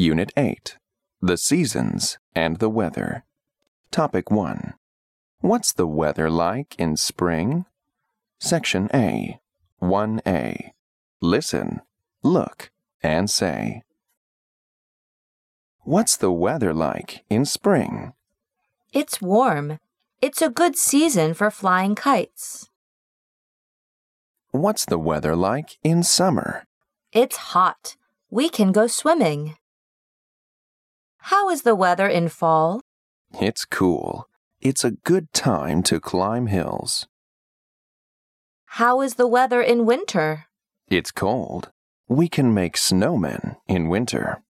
Unit 8, The Seasons and the Weather. Topic 1. What's the weather like in spring? Section A, 1A. Listen, look, and say. What's the weather like in spring? It's warm. It's a good season for flying kites. What's the weather like in summer? It's hot. We can go swimming. How is the weather in fall? It's cool. It's a good time to climb hills. How is the weather in winter? It's cold. We can make snowmen in winter.